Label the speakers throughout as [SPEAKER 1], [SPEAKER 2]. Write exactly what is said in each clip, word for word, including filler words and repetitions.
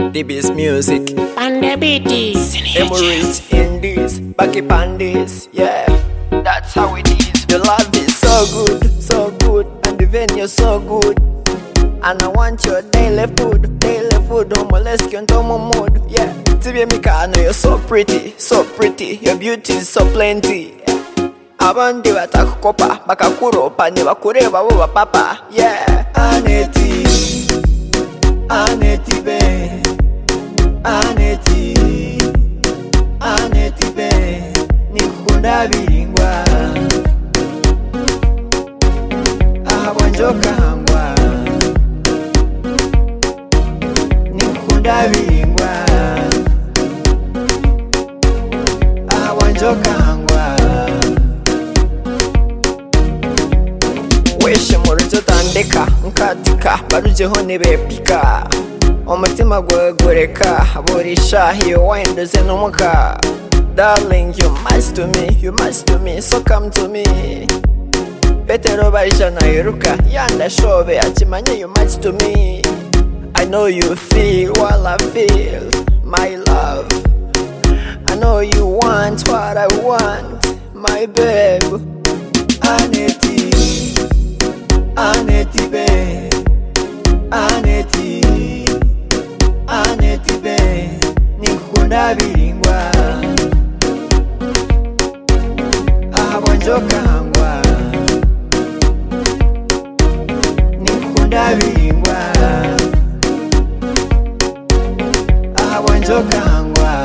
[SPEAKER 1] The Beast Music
[SPEAKER 2] and the beaties.
[SPEAKER 1] Emirates in this, back up on this, yeah. That's how it is. The love is so good, so good, and the venue so good. And I want your daily food, daily food. Homo let's get on my mood, yeah. Tibia Mika, I know you're so pretty, so pretty. Your beauty is so plenty. Abandi watakukopa, bakakuro pani wakureba wa papa, yeah. Aneti, Aneti be, Aneti, Aneti be, nikukunda biringwa, ahabwanjoka hangwa, nikukunda biringwa, ahabwanjoka hangwa. Weshe murujo tandeka nkatika barujeho nibepika umutima gwegureka burisha hiyo wahinduze n'umuka. Darling, you must to me, you must to me, so come to me. Petero barijana yiruka yandashobe akimanye, you must to me. I know you feel what I feel, my love. I know you want what I want, my babe. Aneti, Aneti be, Aneti, Aneti be, nikukunda biringwa, ahabwanjoka hangwa, nikukunda biringwa, ahabwanjoka hangwa.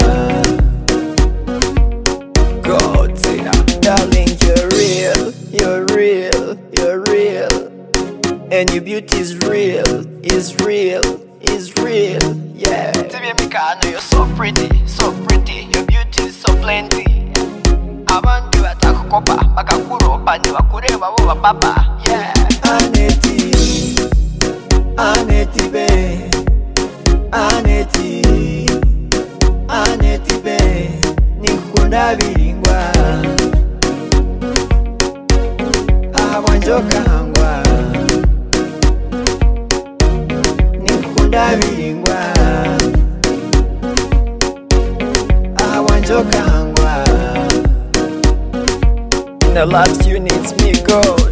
[SPEAKER 1] Godzilla, darling, you're real, you're real, you're real. And your beauty is real, is real, is real, yeah. Tibia Mika, I know you're so pretty, so pretty. Your beauty is so plenty. Abandi watakukopa, bakakuro pani wakureba wa papa, yeah. Aneti, Aneti be, Aneti, Aneti be, nikukunda biringwa, ahabwanjoka hangwa, biringwa, ahabwanjoka hangwa. In the last you needs me go.